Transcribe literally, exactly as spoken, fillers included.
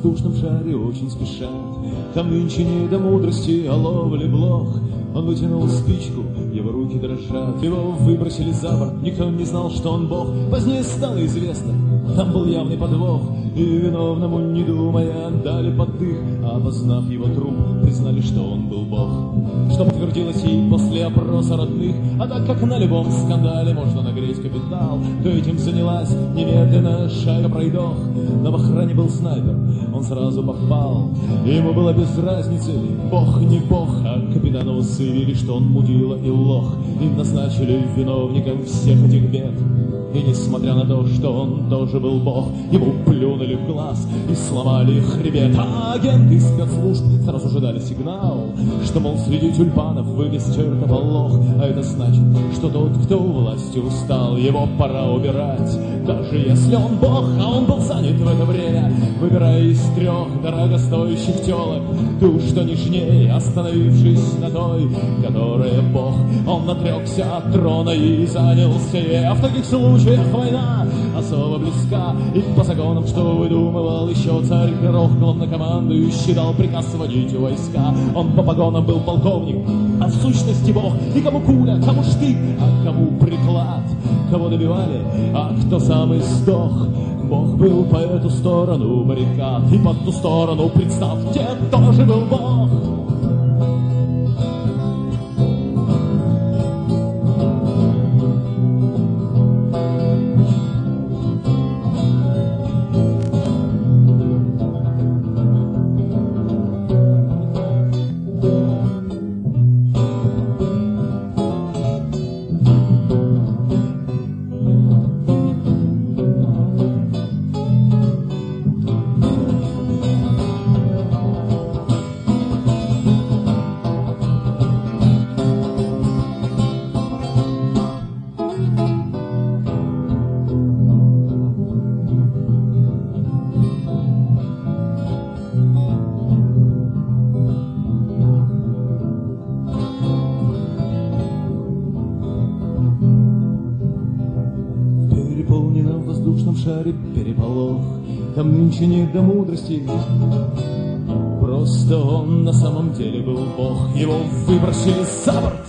воздушном шаре очень спешат. Там нынче не до мудрости, а ловли блох. Он вытянул спичку, его руки дрожат. Его выбросили за борт, никто не знал, что он бог. Позднее стало известно, там был явный подвох. И виновному, не думая, дали поддых. А опознав его труп, признали, что он был бог. Что подтвердилось и после опроса родных. А так как на любом скандале можно нагреть капитал, то этим занялась немедленно шайка пройдох. Но в охране был снайпер, он сразу попал. Ему было без разницы, бог не бог. А капитану заявили, что он мудила и лох. И назначили виновником всех этих бед. И несмотря на то, что он тоже был бог, ему плюнули в глаз и сломали хребет. А агенты спецслужб сразу же дали сигнал, что, мол, среди тюльпанов вылез чертополох. А это значит, что тот, кто у власти устал, его пора убирать. Даже если он бог, а он был занят в это время, выбирая из трех дорогостоящих телок ту, что нежнее, остановившись на той, которая бог. Он отрекся от трона и занялся ей. А в таких случаях война особо близка. И по законам, что выдумывал еще царь Горох, главнокомандующий дал приказ водить войска. Он по погонам был полковник, а в сущности бог. И кому пуля, кому штык, а кому приклад. Кого добивали, а кто сам и сдох. Бог был по эту сторону баррикад, и по ту сторону, представьте, тоже был бог. В воздушном шаре переполох. Там нынче не до мудрости, просто он на самом деле был бог. Его выбросили за борт